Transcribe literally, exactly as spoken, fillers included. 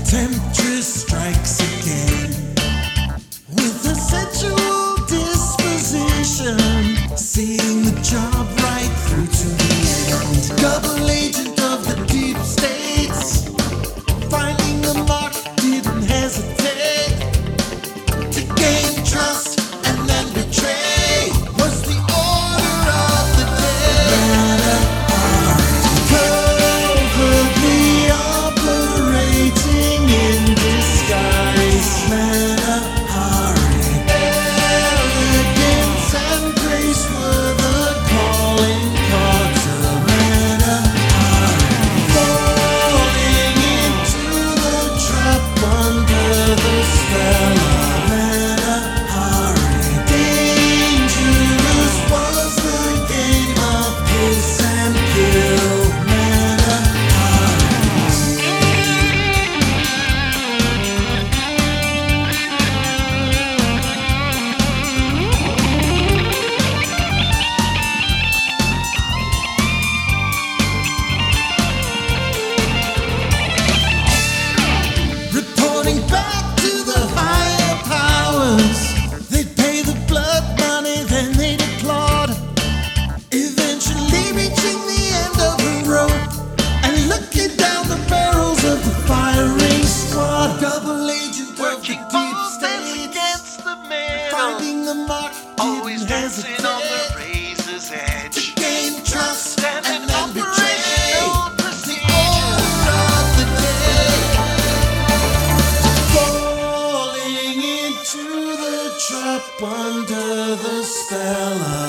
Temptress strikes again with a sensual disposition, seeing the job right through to the end. Double agent of the deep states, finding the mark, didn't hesitate to gain trust and then betray. Was the order of the day. Covertly operating in disguise. Manahari. Elegance and grace were the calling cards of Manahari. Falling into the trap under the spell of Manahari. Dangerous was the game of kiss and kill. Reporting back to the higher powers, they'd pay the blood money, then they'd applaud. Eventually reaching the end of the rope and looking down the barrels of the firing squad. Double agent of the deep state, against the middle, finding the mark, always didn't dancing hesitate on the razor's edge. gain trust and Standing then betray. operational The procedure. order of the day. Falling into the trap under the spell of